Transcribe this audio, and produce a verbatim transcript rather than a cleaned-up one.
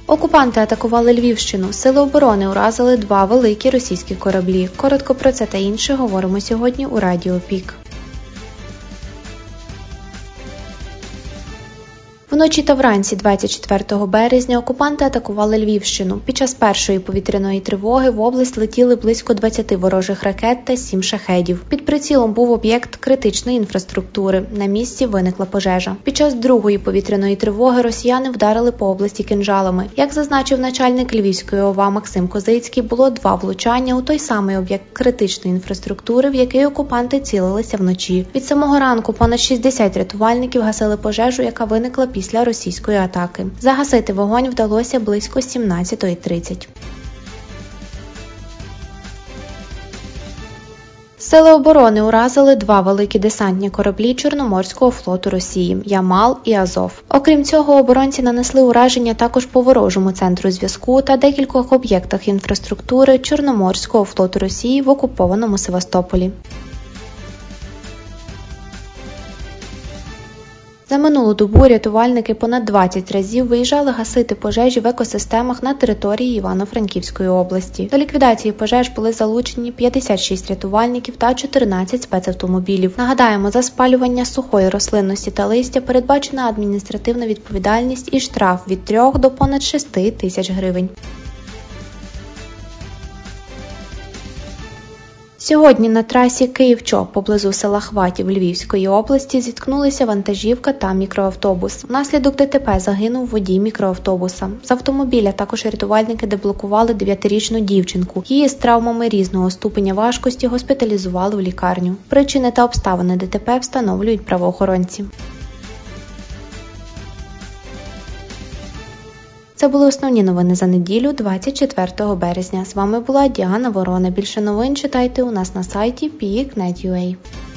Окупанти атакували Львівщину. Сили оборони уразили два великі російські кораблі. Коротко про це та інше говоримо сьогодні у Радіо Пік. Вночі та вранці двадцять четвертого березня окупанти атакували Львівщину. Під час першої повітряної тривоги в область летіли близько двадцяти ворожих ракет та сім шахедів. Під прицілом був об'єкт критичної інфраструктури. На місці виникла пожежа. Під час другої повітряної тривоги росіяни вдарили по області кинджалами. Як зазначив начальник Львівської ОВА Максим Козицький, було два влучання у той самий об'єкт критичної інфраструктури, в який окупанти цілилися вночі. Від самого ранку понад шістдесят рятувальників гасили пожежу, яка виникла після російської атаки. Загасити вогонь вдалося близько сімнадцятої тридцять. Сили оборони уразили два великі десантні кораблі Чорноморського флоту Росії – Ямал і Азов. Окрім цього, оборонці нанесли ураження також по ворожому центру зв'язку та декількох об'єктах інфраструктури Чорноморського флоту Росії в окупованому Севастополі. За минулу добу рятувальники понад двадцять разів виїжджали гасити пожежі в екосистемах на території Івано-Франківської області. До ліквідації пожеж були залучені п'ятдесят шість рятувальників та чотирнадцять спецавтомобілів. Нагадаємо, за спалювання сухої рослинності та листя передбачена адміністративна відповідальність і штраф від трьох до понад шести тисяч гривень. Сьогодні на трасі Київ-Чоп поблизу села Хватів Львівської області зіткнулися вантажівка та мікроавтобус. Внаслідок ДТП загинув водій мікроавтобуса. З автомобіля також рятувальники деблокували дев'ятирічну дівчинку. Її з травмами різного ступеня важкості госпіталізували в лікарню. Причини та обставини ДТП встановлюють правоохоронці. Це були основні новини за неділю, двадцять четвертого березня. З вами була Діана Ворона. Більше новин читайте у нас на сайті пік крапка нет крапка ю а.